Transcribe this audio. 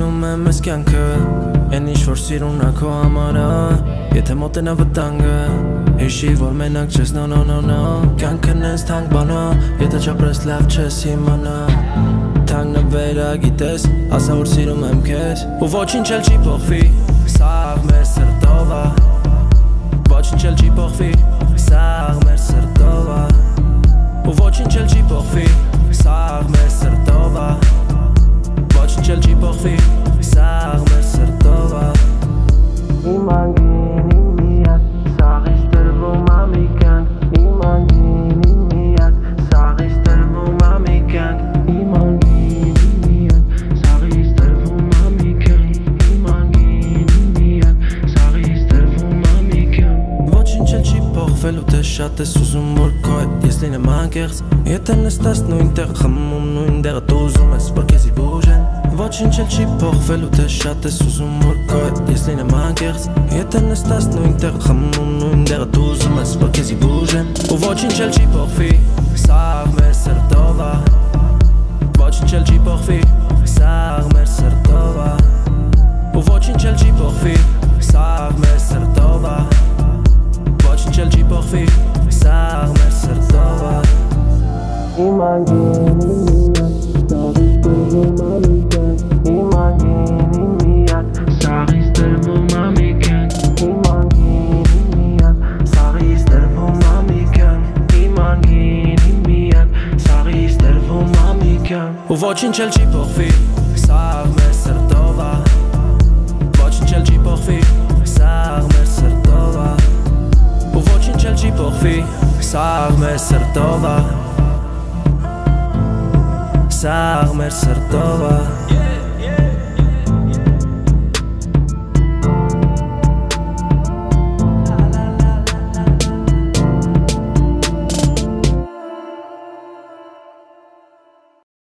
սիրում եմ ես կյանքը Են ինչ-որ սիրուն ակո համարը Եթե մոտենա վտանգը Հիշի որ մենակ չես no Կյանքն ես թանկ բանա Եթե չապրես լավ չես իմանա Թանկն վերա գիտես Ասա որ սիրում եմ քեզ Ու ոչինչ էլ չի փոխվի Սաղ մեր սրտով ա Ոչինչ էլ չի փոխվի Սաղ մեր սրտով ա Ու ոչինչ էլ չի փոխվի Սաղ մեր սրտով ա Ոչինչ էլ չի փոխվի Սաղ մեր սրտով ա Իմ անգին իմ միակ Սաղից տրվում ա մի կյանք Իմ անգին իմ միակ Սաղից տրվում ա մի կյանք Իմ անգին իմ միակ Սաղից տրվում ա մի կյանք Իմ անգին իմ միակ Սաղից տրվում ա մի կյանք Ոչինչ էլ չի փոխվել ու թե շատ ես ուզում որ քո հետ ես լինեմ անկեղծ Եթե նստած նույն տեղ խմում նույն տեղը դու ուզում ես որ քեզի բուժեն Ոչինչ էլ չի փոխվել ու թե շատ ես ուզում որ քո հետ ես լինեմ անկեղծ Եթե նստած նույն տեղ խմում նույն տեղը դու ուզում ես որ քեզի բուժեն Ու ոչինչ էլ չի փոխվի Սաղ մեր սրտով ա Ոչինչ էլ չի փոխվի Սաղ մեր սրտով ա Ու ոչինչ էլ չի փոխվի Սաղ մեր սրտով ա Ոչինչ էլ չի փոխվի Սաղ մեր սրտով ա Իմ անգին իմ միակ Սաղից տրվում ա մի կյանք Իմ անգին իմ միակ Սաղից տրվում ա մի կյանք Իմ անգին իմ միակ Սաղից տրվում ա մի կյանք Իմ անգին իմ միակ Սաղից տրվում ա մի կյանք Ու ոչինչ էլ չի փոխվի Սաղ մեր սրտով ա Ոչինչ էլ չի փոխվի Սաղ մեր սրտով ա Ու ոչինչ էլ չի փոխվի Սաղ մեր սրտով ա Սաղ մեր սրտով ա